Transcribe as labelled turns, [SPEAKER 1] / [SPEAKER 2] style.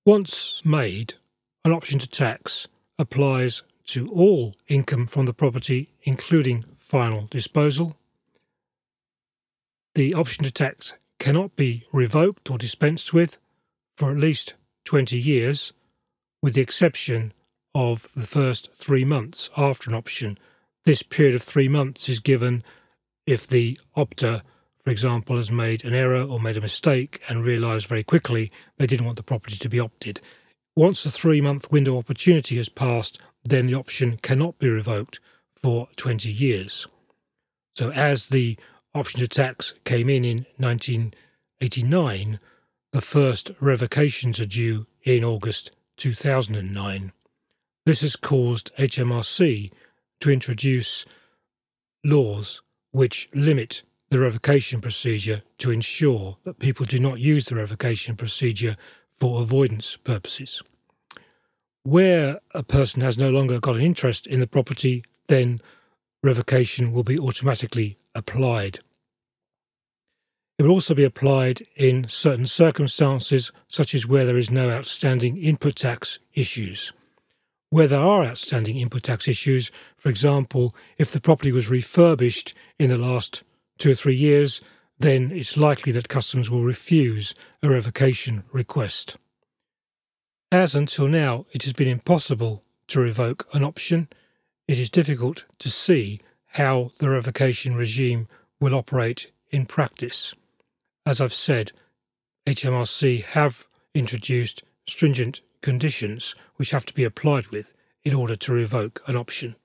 [SPEAKER 1] Once made, an option to tax applies to all income from the property, including final disposal. The option to tax cannot be revoked or dispensed with for at least 20 years, with the exception of the first 3 months after an option. This period of 3 months is given if the opter, for example, has made an error or made a mistake and realised very quickly they didn't want the property to be opted. Once the 3-month window of opportunity has passed, then the option cannot be revoked for 20 years. So as the option to tax came in 1989, the first revocations are due in August 2009. This has caused HMRC to introduce laws which limit the revocation procedure to ensure that people do not use the revocation procedure for avoidance purposes. Where a person has no longer got an interest in the property, then revocation will be automatically applied. It will also be applied in certain circumstances, such as where there is no outstanding input tax issues. Where there are outstanding input tax issues, for example, if the property was refurbished in the last 2 or 3 years, then it's likely that customs will refuse a revocation request. As until now it has been impossible to revoke an option, it is difficult to see how the revocation regime will operate in practice. As I've said, HMRC have introduced stringent conditions which have to be applied with in order to revoke an option.